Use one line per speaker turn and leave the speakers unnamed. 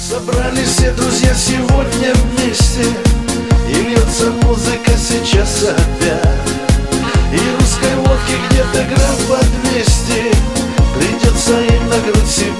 Собрались все друзья сегодня вместе, и льется музыка сейчас опять. И русской водки где-то грамм по 200, придется им на грудь себе